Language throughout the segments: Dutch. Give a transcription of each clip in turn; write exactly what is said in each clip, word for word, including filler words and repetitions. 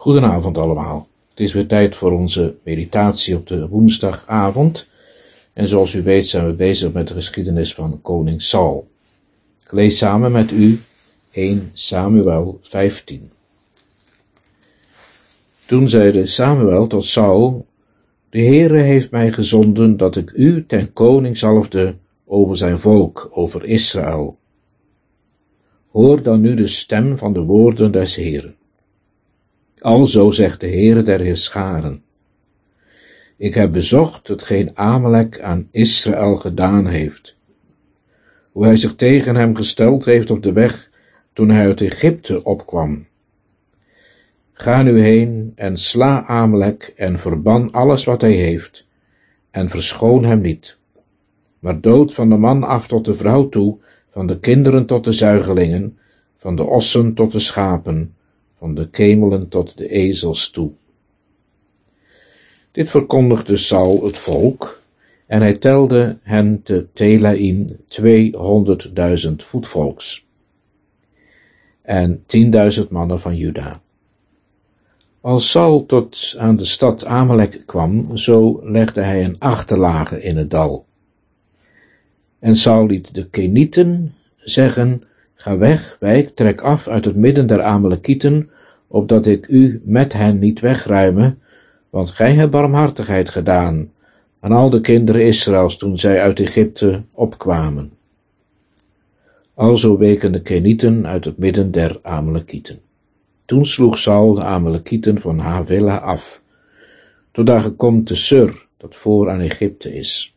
Goedenavond allemaal. Het is weer tijd voor onze meditatie op de woensdagavond. En zoals u weet zijn we bezig met de geschiedenis van koning Saul. Ik lees samen met u eerste Samuel vijftien. Toen zeide Samuel tot Saul: De Heere heeft mij gezonden dat ik u ten koning zalfde over zijn volk, over Israël. Hoor dan nu de stem van de woorden des Heeren. Alzo zegt de Heere der Heerscharen: Ik heb bezocht hetgeen Amalek aan Israël gedaan heeft. Hoe hij zich tegen hem gesteld heeft op de weg toen hij uit Egypte opkwam. Ga nu heen en sla Amalek en verban alles wat hij heeft, en verschoon hem niet. Maar dood van de man af tot de vrouw toe, van de kinderen tot de zuigelingen, van de ossen tot de schapen, van de kemelen tot de ezels toe. Dit verkondigde Saul het volk, en hij telde hen te Telaïm tweehonderdduizend voetvolks, en tienduizend mannen van Juda. Als Saul tot aan de stad Amalek kwam, zo legde hij een achterlage in het dal. En Saul liet de Kenieten zeggen: Ga weg, wijk, trek af uit het midden der Amalekieten, opdat ik u met hen niet wegruime, want gij hebt barmhartigheid gedaan aan al de kinderen Israëls toen zij uit Egypte opkwamen. Alzo weken de Kenieten uit het midden der Amalekieten. Toen sloeg Saul de Amalekieten van Havila af, totdat hij komt te Sur, dat voor aan Egypte is.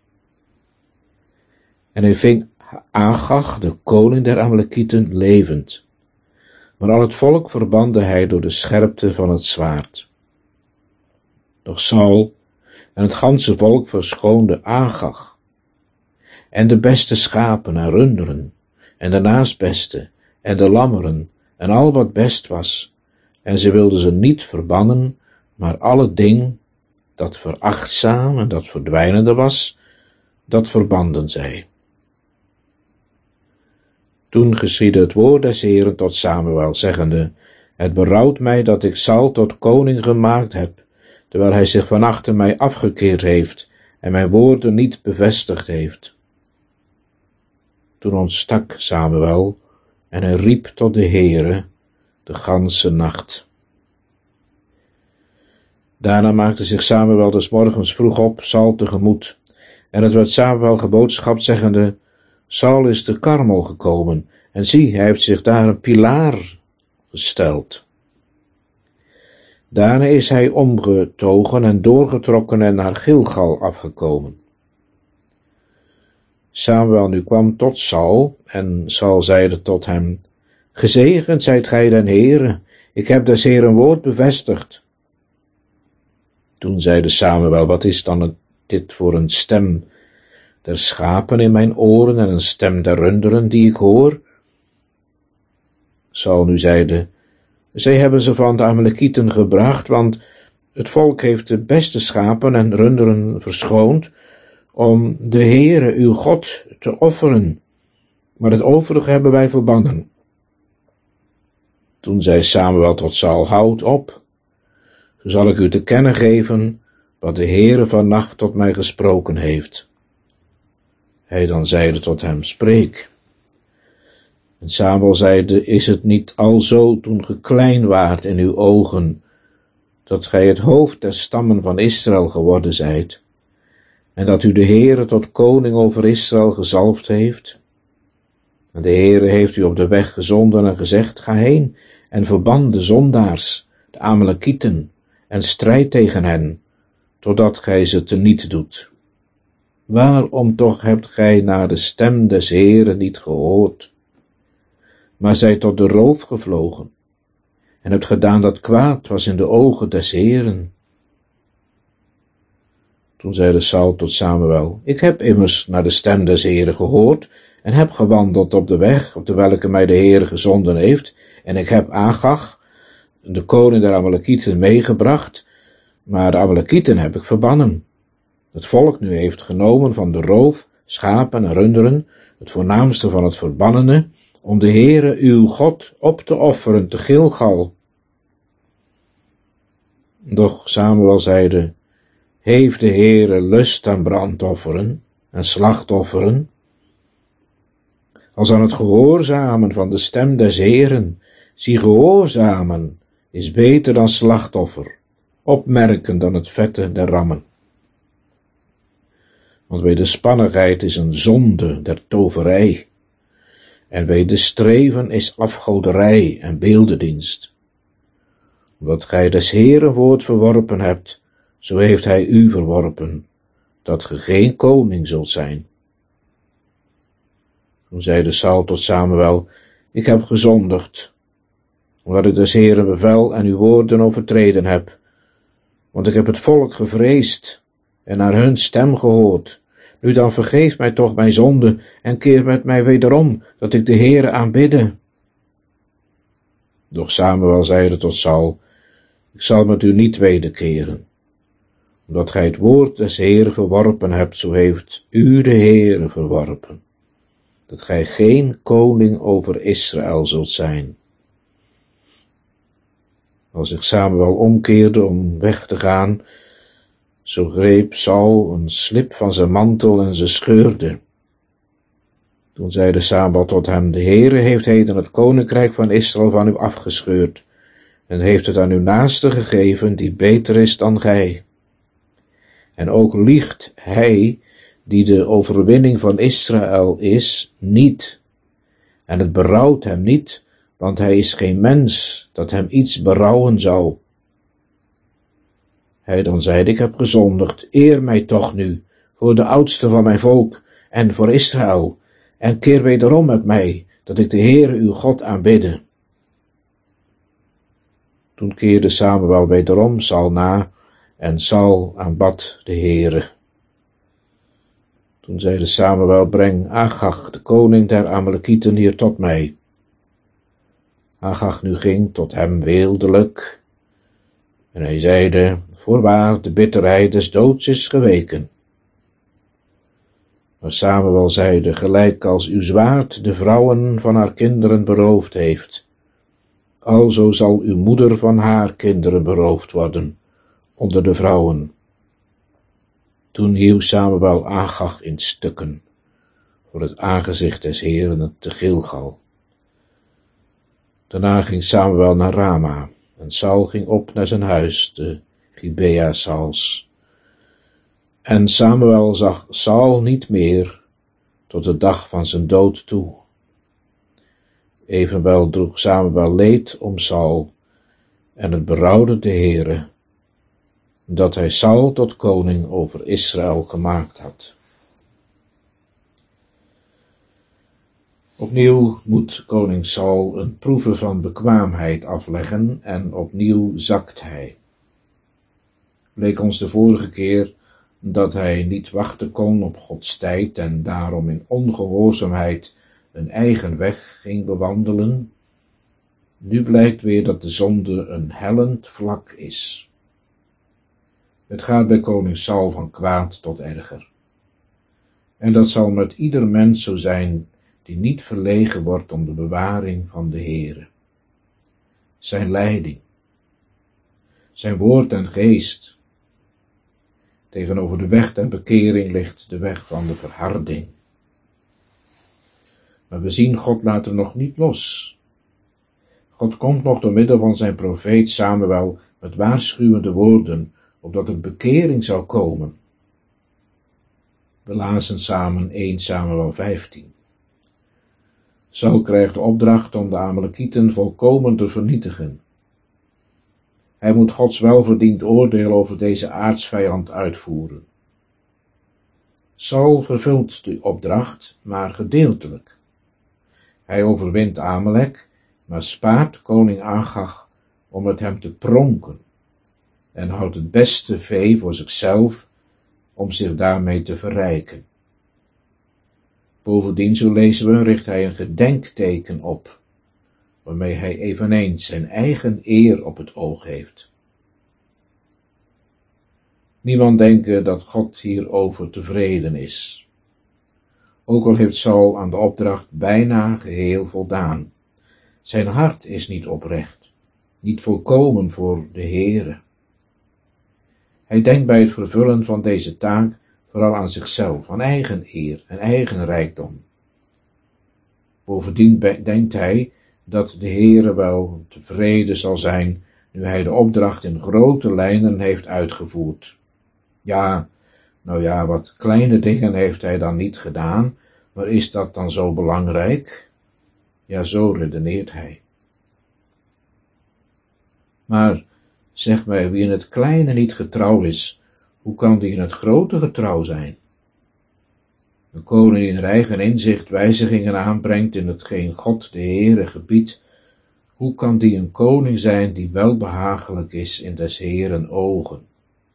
En hij ving Agag, de koning der Amalekieten, levend. Maar al het volk verbande hij door de scherpte van het zwaard. Doch Saul en het ganse volk verschoonde Agag, en de beste schapen en runderen, en de naastbeste, en de lammeren, en al wat best was, en ze wilden ze niet verbannen, maar alle ding dat verachtzaam en dat verdwijnende was, dat verbanden zij. Toen geschiedde het woord des Heeren tot Samuel, zeggende: Het berouwt mij dat ik Saul tot koning gemaakt heb, terwijl hij zich van achter mij afgekeerd heeft en mijn woorden niet bevestigd heeft. Toen ontstak Samuel en hij riep tot de Heere de ganse nacht. Daarna maakte zich Samuel des morgens vroeg op Saul tegemoet, en het werd Samuel geboodschapt, zeggende: Saul is te Karmel gekomen, en zie, hij heeft zich daar een pilaar gesteld. Daarna is hij omgetogen en doorgetrokken en naar Gilgal afgekomen. Samuel nu kwam tot Saul, en Saul zeide tot hem: Gezegend zijt gij den Heere, ik heb des Heeren woord bevestigd. Toen zeide Samuel: Wat is dan het, dit voor een stem der schapen in mijn oren en een stem der runderen die ik hoor? Saul nu zeide: Zij hebben ze van de Amalekieten gebracht, want het volk heeft de beste schapen en runderen verschoond, om de Heere uw God te offeren, maar het overige hebben wij verbannen. Toen zei Samuel tot Saul: Houd op, zo zal ik u te kennen geven wat de Heere vannacht tot mij gesproken heeft. Hij dan zeide tot hem: Spreek. En Samuel zeide: Is het niet alzo toen ge klein waart in uw ogen, dat gij het hoofd der stammen van Israël geworden zijt, en dat u de Heere tot koning over Israël gezalfd heeft? En de Heere heeft u op de weg gezonden en gezegd: Ga heen en verban de zondaars, de Amalekieten, en strijd tegen hen, totdat gij ze teniet doet. Waarom toch hebt gij naar de stem des Heeren niet gehoord, maar zijt tot de roof gevlogen, en hebt gedaan dat kwaad was in de ogen des Heeren? Toen zeide Saul tot Samuel: Ik heb immers naar de stem des Heeren gehoord, en heb gewandeld op de weg, op de welke mij de Heere gezonden heeft, en ik heb Agag, de koning der Amalekieten, meegebracht, maar de Amalekieten heb ik verbannen. Het volk nu heeft genomen van de roof, schapen en runderen, het voornaamste van het verbannene, om de Heere uw God op te offeren te Gilgal. Doch Samuel zeide, heeft de Heere lust aan brandofferen en slachtofferen? Als aan het gehoorzamen van de stem des Heeren, zie gehoorzamen is beter dan slachtoffer, opmerken dan het vette der rammen. Want wederspannigheid is een zonde der toverij, en wederstreven is afgoderij en beeldendienst. Omdat gij des Heeren woord verworpen hebt, zo heeft hij u verworpen, dat ge geen koning zult zijn. Toen zeide Saul tot Samuel, ik heb gezondigd, omdat ik des Heeren bevel en uw woorden overtreden heb, want ik heb het volk gevreesd en naar hun stem gehoord. Nu dan vergeef mij toch mijn zonde en keer met mij wederom, dat ik de Heere aanbidde. Doch Samuel zeide tot Saul, ik zal met u niet wederkeren, omdat gij het woord des Heeren verworpen hebt, zo heeft u de Heere verworpen, dat gij geen koning over Israël zult zijn. Als zich Samuel omkeerde om weg te gaan, zo greep Saul een slip van zijn mantel en ze scheurde. Toen zeide Samuel tot hem, de Heere heeft heden het koninkrijk van Israël van u afgescheurd, en heeft het aan uw naaste gegeven, die beter is dan gij. En ook liegt hij, die de overwinning van Israël is, niet. En het berouwt hem niet, want hij is geen mens, dat hem iets berouwen zou. Hij dan zeide, ik heb gezondigd, eer mij toch nu, voor de oudste van mijn volk, en voor Israël, en keer wederom met mij, dat ik de Heere uw God aanbidde. Toen keerde Samuel wederom Saul na, en Saul aanbad de Heere. Toen zeide Samuel, breng Agag, de koning der Amalekieten, hier tot mij. Agag nu ging tot hem weeldelijk, en hij zeide, voorwaar, de bitterheid des doods is geweken. Maar Samuel zeide, gelijk als uw zwaard de vrouwen van haar kinderen beroofd heeft, alzo zal uw moeder van haar kinderen beroofd worden, onder de vrouwen. Toen hieuw Samuel Agag in stukken, voor het aangezicht des Heeren te Gilgal. Daarna ging Samuel naar Rama, en Saul ging op naar zijn huis, de Gibea Sauls. En Samuel zag Saul niet meer, tot de dag van zijn dood toe. Evenwel droeg Samuel leed om Saul, en het berouwde de Heere, dat hij Saul tot koning over Israël gemaakt had. Opnieuw moet koning Saul een proeve van bekwaamheid afleggen en opnieuw zakt hij. Bleek ons de vorige keer dat hij niet wachten kon op Gods tijd en daarom in ongehoorzaamheid een eigen weg ging bewandelen. Nu blijkt weer dat de zonde een hellend vlak is. Het gaat bij koning Saul van kwaad tot erger. En dat zal met ieder mens zo zijn die niet verlegen wordt om de bewaring van de Heere. Zijn leiding, zijn woord en geest. Tegenover de weg der bekering ligt de weg van de verharding. Maar we zien, God laat er nog niet los. God komt nog door middel van zijn profeet Samuel met waarschuwende woorden, opdat er bekering zou komen. We lazen samen eerste Samuel vijftien. Saul krijgt de opdracht om de Amalekieten volkomen te vernietigen. Hij moet Gods welverdiend oordeel over deze aartsvijand uitvoeren. Saul vervult de opdracht, maar gedeeltelijk. Hij overwint Amalek, maar spaart koning Agag om met hem te pronken en houdt het beste vee voor zichzelf om zich daarmee te verrijken. Bovendien, zo lezen we, richt hij een gedenkteken op, waarmee hij eveneens zijn eigen eer op het oog heeft. Niemand denkt dat God hierover tevreden is. Ook al heeft Saul aan de opdracht bijna geheel voldaan. Zijn hart is niet oprecht, niet volkomen voor de Heere. Hij denkt bij het vervullen van deze taak vooral aan zichzelf, aan eigen eer en eigen rijkdom. Bovendien denkt hij dat de Heere wel tevreden zal zijn nu hij de opdracht in grote lijnen heeft uitgevoerd. Ja, nou ja, wat kleine dingen heeft hij dan niet gedaan, maar is dat dan zo belangrijk? Ja, zo redeneert hij. Maar zeg mij, wie in het kleine niet getrouw is, hoe kan die in het grote getrouw zijn? Een koning die in eigen inzicht wijzigingen aanbrengt in hetgeen God de Heere gebiedt, hoe kan die een koning zijn die welbehagelijk is in des Heeren ogen?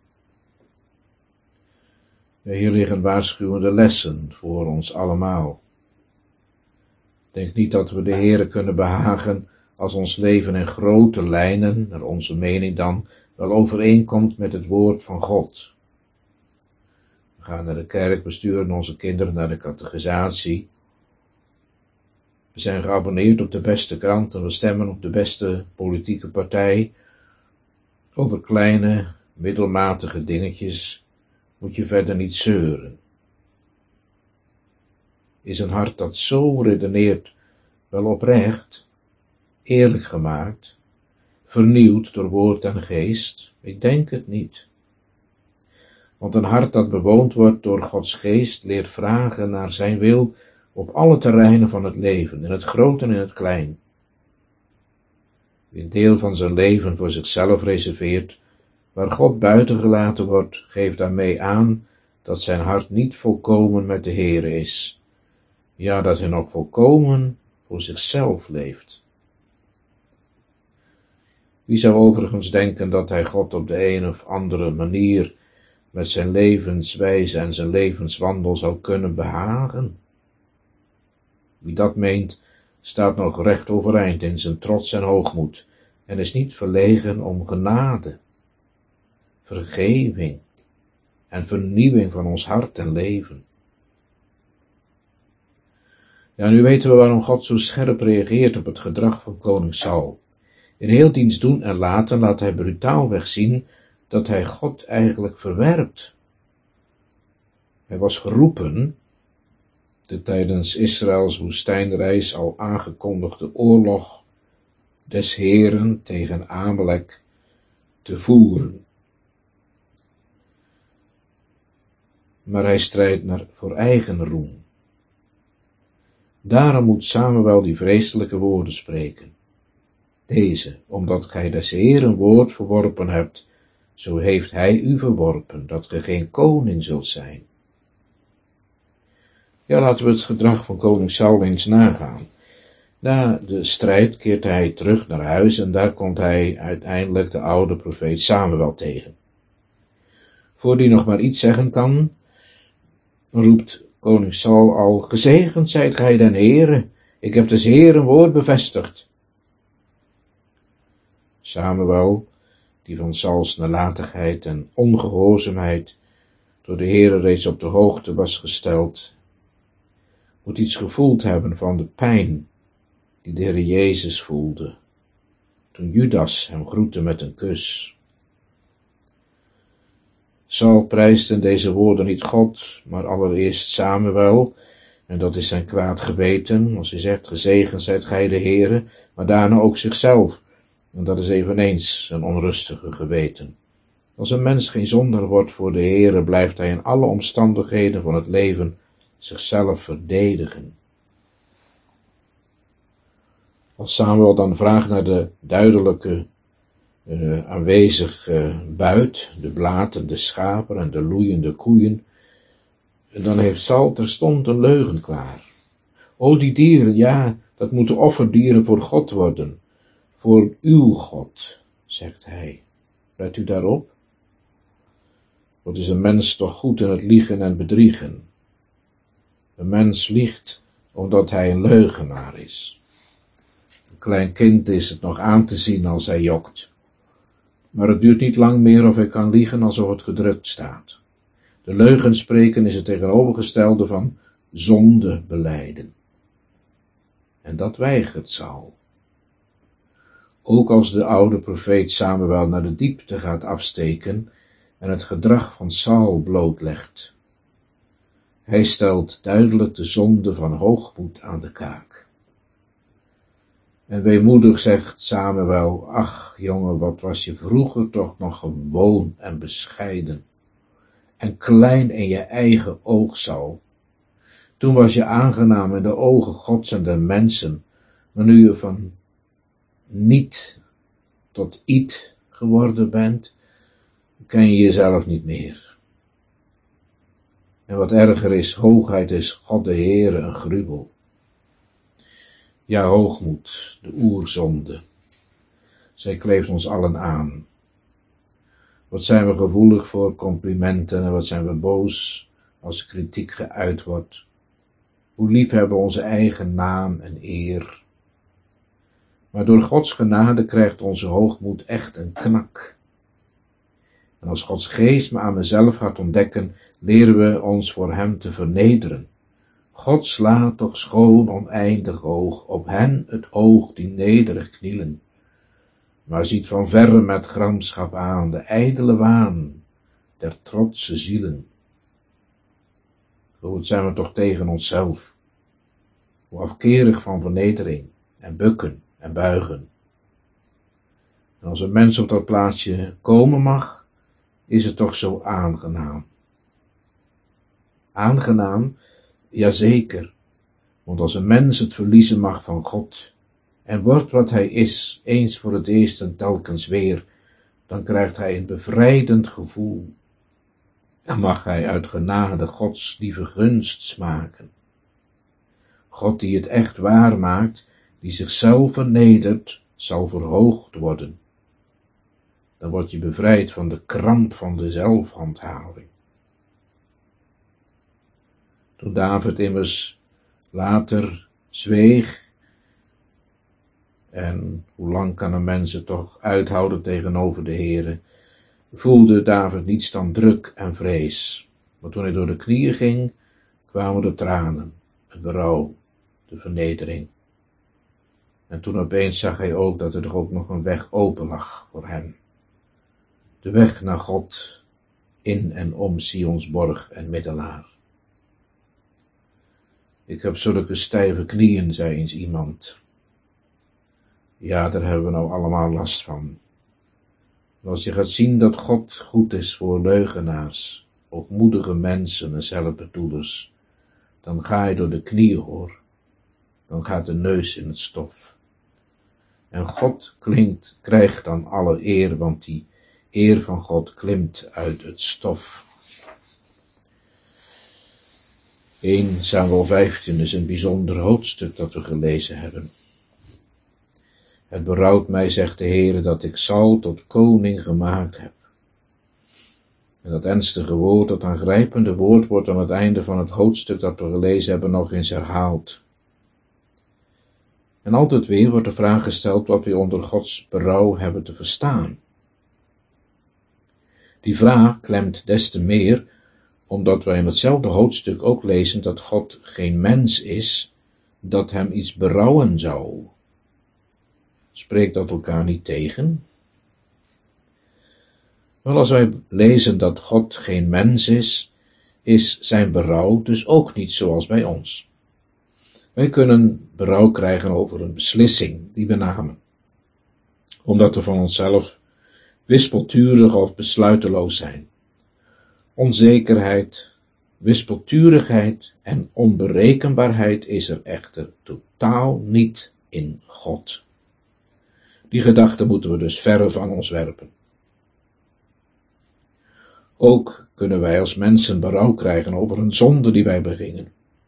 Ja, hier liggen waarschuwende lessen voor ons allemaal. Denk niet dat we de Heere kunnen behagen als ons leven in grote lijnen, naar onze mening dan, wel overeenkomt met het woord van God. We gaan naar de kerk, we sturen onze kinderen naar de catechisatie. We zijn geabonneerd op de beste krant en we stemmen op de beste politieke partij. Over kleine, middelmatige dingetjes moet je verder niet zeuren. Is een hart dat zo redeneert wel oprecht, eerlijk gemaakt, vernieuwd door woord en geest? Ik denk het niet. Want een hart dat bewoond wordt door Gods geest leert vragen naar zijn wil op alle terreinen van het leven, in het groot en in het klein. Wie een deel van zijn leven voor zichzelf reserveert, waar God buitengelaten wordt, geeft daarmee aan dat zijn hart niet volkomen met de Heere is. Ja, dat hij nog volkomen voor zichzelf leeft. Wie zou overigens denken dat hij God op de een of andere manier met zijn levenswijze en zijn levenswandel zou kunnen behagen? Wie dat meent, staat nog recht overeind in zijn trots en hoogmoed en is niet verlegen om genade, vergeving en vernieuwing van ons hart en leven. Ja, nu weten we waarom God zo scherp reageert op het gedrag van koning Saul. In heel diens doen en laten laat hij brutaalweg zien dat hij God eigenlijk verwerpt. Hij was geroepen, de tijdens Israëls woestijnreis al aangekondigde oorlog des Heeren tegen Amalek te voeren. Maar hij strijdt naar, voor eigen roem. Daarom moet Samuel die vreselijke woorden spreken. Deze, omdat gij des Heeren woord verworpen hebt, zo heeft hij u verworpen, dat ge geen koning zult zijn. Ja, laten we het gedrag van koning Saul eens nagaan. Na de strijd keert hij terug naar huis en daar komt hij uiteindelijk de oude profeet Samuel tegen. Voor die nog maar iets zeggen kan, roept koning Saul al: gezegend zijt gij den Heere, ik heb des Heeren woord bevestigd. Samuel, die van Sauls nalatigheid en ongehoorzaamheid door de Heere reeds op de hoogte was gesteld, moet iets gevoeld hebben van de pijn die de Heere Jezus voelde, toen Judas hem groette met een kus. Saul prijst in deze woorden niet God, maar allereerst Samuel, en dat is zijn kwaad geweten, als hij zegt, gezegend zijt gij de Heere, maar daarna ook zichzelf, en dat is eveneens een onrustige geweten. Als een mens geen zondaar wordt voor de Heere, blijft hij in alle omstandigheden van het leven zichzelf verdedigen. Als Samuel dan vraagt naar de duidelijke uh, aanwezige buit, de blatende schapen en de loeiende koeien, dan heeft Saul terstond een leugen klaar. O, die dieren, ja, dat moeten offerdieren voor God worden, voor uw God, zegt hij. Let u daarop? Wat is een mens toch goed in het liegen en bedriegen? Een mens liegt omdat hij een leugenaar is. Een klein kind is het nog aan te zien als hij jokt. Maar het duurt niet lang meer of hij kan liegen alsof het gedrukt staat. De leugen spreken is het tegenovergestelde van zonde belijden. En dat weigert Saul. Ook als de oude profeet Samuel naar de diepte gaat afsteken, en het gedrag van Saul blootlegt. Hij stelt duidelijk de zonde van hoogmoed aan de kaak. En weemoedig zegt Samuel, ach jongen, wat was je vroeger toch nog gewoon en bescheiden en klein in je eigen oog, Saul. Toen was je aangenaam in de ogen Gods en der mensen, maar nu je van niet tot iets geworden bent, ken je jezelf niet meer. En wat erger is, hoogheid is God de Heere een gruwel. Ja, hoogmoed, de oerzonde. Zij kleeft ons allen aan. Wat zijn we gevoelig voor complimenten en wat zijn we boos als kritiek geuit wordt. Hoe lief hebben we onze eigen naam en eer. Maar door Gods genade krijgt onze hoogmoed echt een knak. En als Gods geest me aan mezelf gaat ontdekken, leren we ons voor hem te vernederen. God slaat toch schoon oneindig hoog op hen het oog die nederig knielen, maar ziet van verre met gramschap aan de ijdele waan der trotse zielen. Hoe zijn we toch tegen onszelf, hoe afkerig van vernedering en bukken en buigen. En als een mens op dat plaatsje komen mag, is het toch zo aangenaam. Aangenaam, jazeker, want als een mens het verliezen mag van God, en wordt wat hij is, eens voor het eerst en telkens weer, dan krijgt hij een bevrijdend gevoel, en mag hij uit genade Gods lieve gunst smaken. God die het echt waar maakt, die zichzelf vernedert, zal verhoogd worden. Dan word je bevrijd van de kramp van de zelfhandhaving. Toen David immers later zweeg, en hoe lang kan een mens het toch uithouden tegenover de Heere, voelde David niets dan druk en vrees. Maar toen hij door de knieën ging, kwamen de tranen, het berouw, de vernedering. En toen opeens zag hij ook dat er ook nog een weg open lag voor hem. De weg naar God, in en om Sions borg en middelaar. Ik heb zulke stijve knieën, zei eens iemand. Ja, daar hebben we nou allemaal last van. En als je gaat zien dat God goed is voor leugenaars, hoogmoedige mensen en zelfbedoelers, dan ga je door de knieën, hoor. Dan gaat de neus in het stof. En God klinkt, krijgt dan alle eer, want die eer van God klimt uit het stof. Eerste Samuel vijftien is een bijzonder hoofdstuk dat we gelezen hebben. Het berouwt mij, zegt de Heere, dat ik Saul tot koning gemaakt heb. En dat ernstige woord, dat aangrijpende woord, wordt aan het einde van het hoofdstuk dat we gelezen hebben nog eens herhaald. En altijd weer wordt de vraag gesteld wat we onder Gods berouw hebben te verstaan. Die vraag klemt des te meer, omdat wij in hetzelfde hoofdstuk ook lezen dat God geen mens is, dat hem iets berouwen zou. Spreekt dat elkaar niet tegen? Wel, als wij lezen dat God geen mens is, is zijn berouw dus ook niet zoals bij ons. Wij kunnen berouw krijgen over een beslissing die we namen, omdat we van onszelf wispelturig of besluiteloos zijn. Onzekerheid, wispelturigheid en onberekenbaarheid is er echter totaal niet in God. Die gedachten moeten we dus verre van ons werpen. Ook kunnen wij als mensen berouw krijgen over een zonde die wij begingen.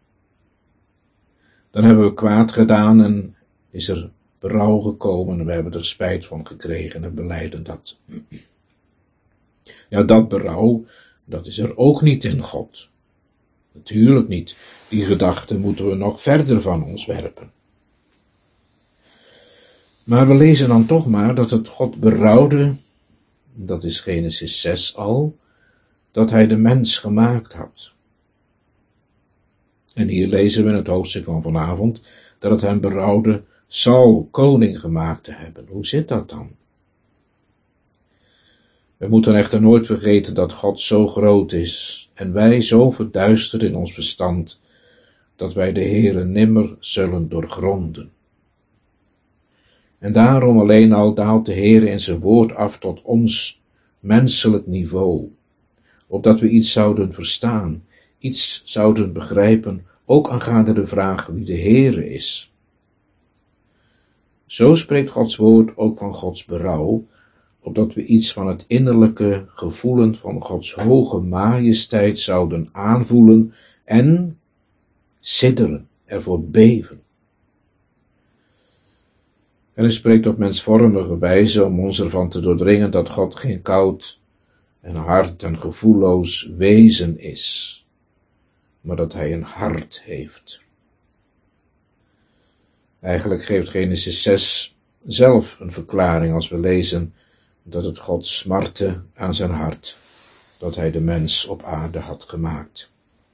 Dan hebben we kwaad gedaan en is er berouw gekomen en we hebben er spijt van gekregen en belijden dat. Ja, dat berouw, dat is er ook niet in God. Natuurlijk niet. Die gedachten moeten we nog verder van ons werpen. Maar we lezen dan toch maar dat het God berouwde, dat is Genesis zes al, dat hij de mens gemaakt had. En hier lezen we in het hoofdstuk van vanavond dat het hem berouwde Saul koning gemaakt te hebben. Hoe zit dat dan? We moeten echter nooit vergeten dat God zo groot is en wij zo verduisterd in ons verstand, dat wij de Heere nimmer zullen doorgronden. En daarom alleen al daalt de Heere in zijn woord af tot ons menselijk niveau, opdat we iets zouden verstaan, iets zouden begrijpen, ook aangaande de vraag wie de Heere is. Zo spreekt Gods woord ook van Gods berouw, opdat we iets van het innerlijke gevoelen van Gods hoge majesteit zouden aanvoelen en sidderen, ervoor beven. En hij spreekt op mensvormige wijze om ons ervan te doordringen dat God geen koud en hard en gevoelloos wezen is, maar dat hij een hart heeft. Eigenlijk geeft Genesis zes zelf een verklaring als we lezen dat het God smartte aan zijn hart, dat hij de mens op aarde had gemaakt.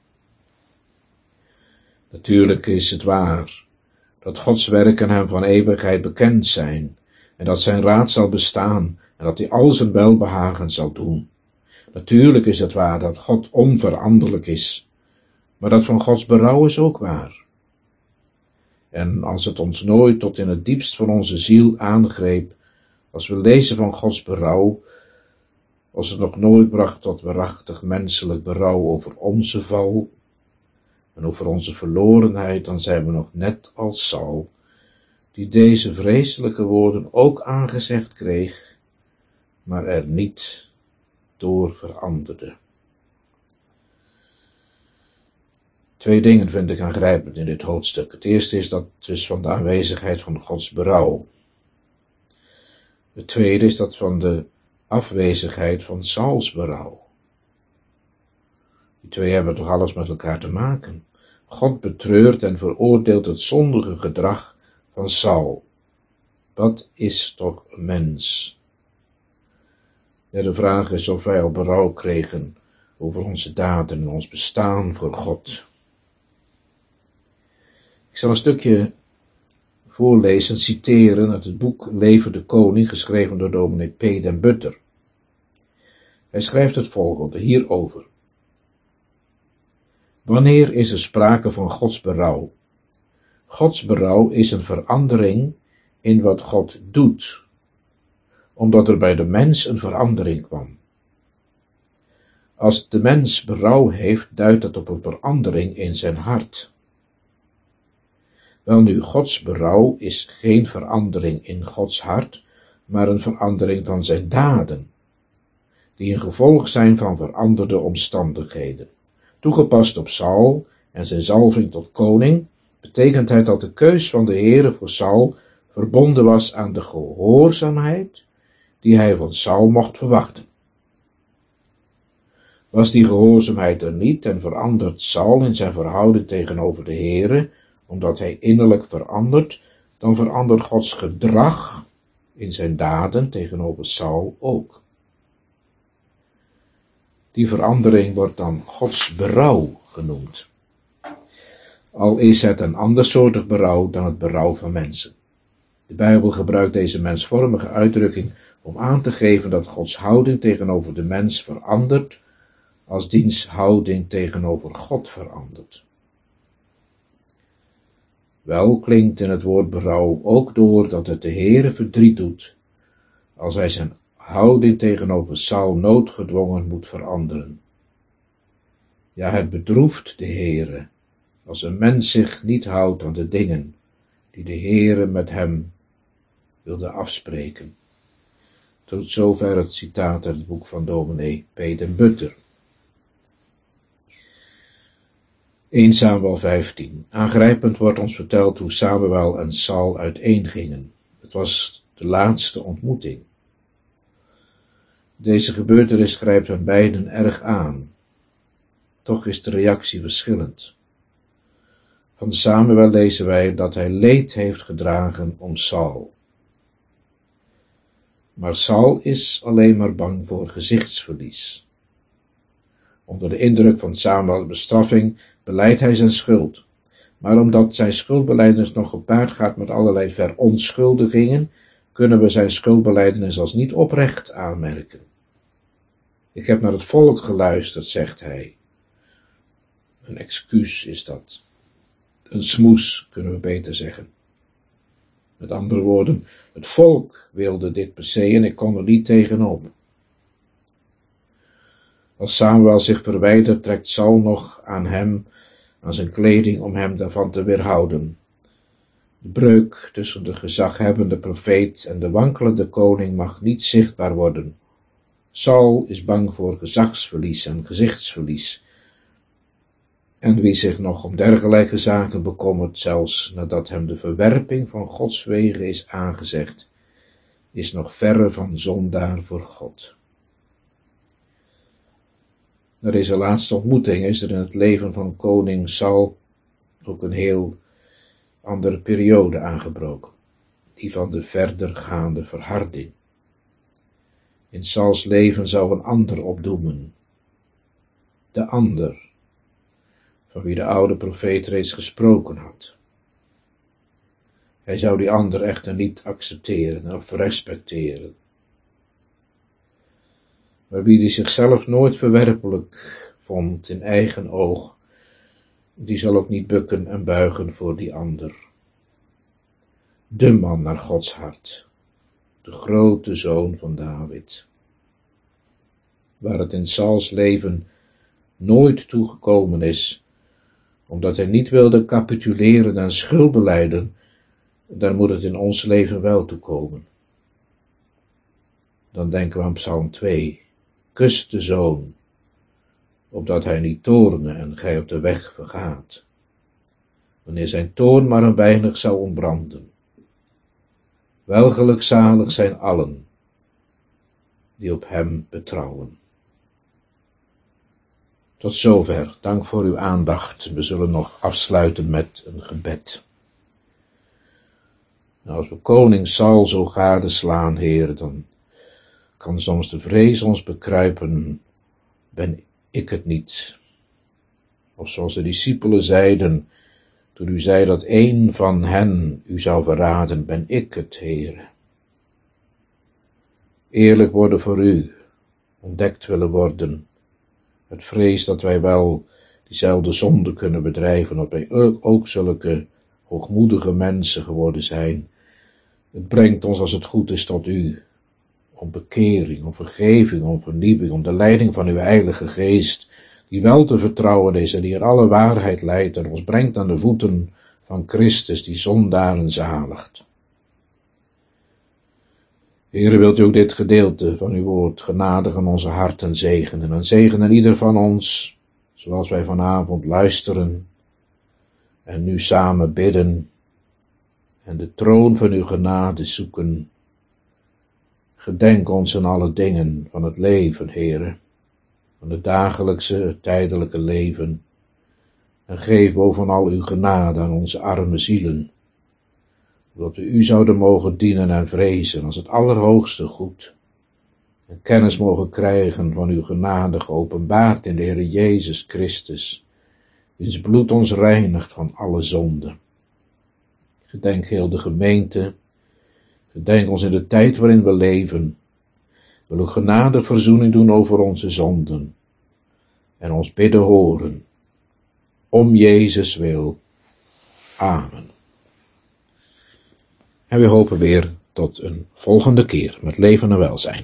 Natuurlijk is het waar dat Gods werken hem van eeuwigheid bekend zijn, en dat zijn raad zal bestaan, en dat hij al zijn welbehagen zal doen. Natuurlijk is het waar dat God onveranderlijk is, maar dat van Gods berouw is ook waar. En als het ons nooit tot in het diepst van onze ziel aangreep, als we lezen van Gods berouw, als het nog nooit bracht tot waarachtig menselijk berouw over onze val en over onze verlorenheid, dan zijn we nog net als Saul, die deze vreselijke woorden ook aangezegd kreeg, maar er niet door veranderde. Twee dingen vind ik aangrijpend in dit hoofdstuk. Het eerste is dat dus van de aanwezigheid van Gods berouw. Het tweede is dat van de afwezigheid van Sauls berouw. Die twee hebben toch alles met elkaar te maken. God betreurt en veroordeelt het zondige gedrag van Saul. Wat is toch een mens? Ja, de vraag is of wij al berouw kregen over onze daden en ons bestaan voor God. Ik zal een stukje voorlezen, citeren uit het boek Leven de Koning, geschreven door dominee P. den Butter. Hij schrijft het volgende hierover. Wanneer is er sprake van Gods berouw? Gods berouw is een verandering in wat God doet, omdat er bij de mens een verandering kwam. Als de mens berouw heeft, duidt dat op een verandering in zijn hart. Welnu, Gods berouw is geen verandering in Gods hart, maar een verandering van zijn daden, die een gevolg zijn van veranderde omstandigheden. Toegepast op Saul en zijn zalving tot koning, betekent het dat de keus van de Heere voor Saul verbonden was aan de gehoorzaamheid die hij van Saul mocht verwachten. Was die gehoorzaamheid er niet en verandert Saul in zijn verhouding tegenover de Heere, omdat hij innerlijk verandert, dan verandert Gods gedrag in zijn daden tegenover Saul ook. Die verandering wordt dan Gods berouw genoemd. Al is het een andersoortig berouw dan het berouw van mensen. De Bijbel gebruikt deze mensvormige uitdrukking om aan te geven dat Gods houding tegenover de mens verandert, als diens houding tegenover God verandert. Wel klinkt in het woord berouw ook door dat het de Heere verdriet doet, als hij zijn houding tegenover Saul noodgedwongen moet veranderen. Ja, het bedroeft de Heere, als een mens zich niet houdt aan de dingen die de Heere met hem wilde afspreken. Tot zover het citaat uit het boek van dominee P. den Butter. eerste Samuel vijftien. Aangrijpend wordt ons verteld hoe Samuel en Saul uiteengingen. Het was de laatste ontmoeting. Deze gebeurtenis grijpt hen beiden erg aan. Toch is de reactie verschillend. Van Samuel lezen wij dat hij leed heeft gedragen om Saul. Maar Saul is alleen maar bang voor gezichtsverlies. Onder de indruk van Samuels bestraffing belijdt hij zijn schuld. Maar omdat zijn schuldbelijdenis nog gepaard gaat met allerlei verontschuldigingen, kunnen we zijn schuldbelijdenis als niet oprecht aanmerken. Ik heb naar het volk geluisterd, zegt hij. Een excuus is dat. Een smoes, kunnen we beter zeggen. Met andere woorden, het volk wilde dit per se en ik kon er niet tegenop. Als Samuel zich verwijdert, trekt Saul nog aan hem, aan zijn kleding, om hem daarvan te weerhouden. De breuk tussen de gezaghebbende profeet en de wankelende koning mag niet zichtbaar worden. Saul is bang voor gezagsverlies en gezichtsverlies. En wie zich nog om dergelijke zaken bekommert, zelfs nadat hem de verwerping van Gods wegen is aangezegd, is nog verre van zondaar voor God. Na deze laatste ontmoeting is er in het leven van koning Saul ook een heel andere periode aangebroken, die van de verdergaande verharding. In Sauls leven zou een ander opdoemen, de ander, van wie de oude profeet reeds gesproken had. Hij zou die ander echter niet accepteren of respecteren. Maar wie die zichzelf nooit verwerpelijk vond in eigen oog, die zal ook niet bukken en buigen voor die ander. De man naar Gods hart, de grote zoon van David. Waar het in Sauls leven nooit toegekomen is, omdat hij niet wilde capituleren en schuldbelijden, daar moet het in ons leven wel toekomen. Dan denken we aan Psalm twee. Kus de zoon, opdat hij niet toorne en gij op de weg vergaat, wanneer zijn toorn maar een weinig zou ontbranden. Welgelukzalig zijn allen, die op hem betrouwen. Tot zover, dank voor uw aandacht. We zullen nog afsluiten met een gebed. En als we koning Saul zo gadeslaan, Heer, dan kan soms de vrees ons bekruipen, ben ik het niet. Of zoals de discipelen zeiden, toen u zei dat één van hen u zou verraden, ben ik het, Heer. Eerlijk worden voor u, ontdekt willen worden, het vrees dat wij wel diezelfde zonde kunnen bedrijven, dat wij ook zulke hoogmoedige mensen geworden zijn. Het brengt ons, als het goed is, tot u, om bekering, om vergeving, om vernieuwing, om de leiding van uw Heilige Geest, die wel te vertrouwen is en die in alle waarheid leidt en ons brengt aan de voeten van Christus, die zondaren zaligt. Heere, wilt u ook dit gedeelte van uw woord genadig in onze harten zegenen en zegenen ieder van ons, zoals wij vanavond luisteren en nu samen bidden en de troon van uw genade zoeken. Gedenk ons in alle dingen van het leven, Heere, van het dagelijkse, het tijdelijke leven, en geef bovenal uw genade aan onze arme zielen, zodat we u zouden mogen dienen en vrezen als het allerhoogste goed, en kennis mogen krijgen van uw genade geopenbaard in de Heer Jezus Christus, wiens bloed ons reinigt van alle zonde. Gedenk heel de gemeente, gedenk ons in de tijd waarin we leven, wil ook genade verzoening doen over onze zonden, en ons bidden horen, om Jezus wil. Amen. En we hopen weer tot een volgende keer met leven en welzijn.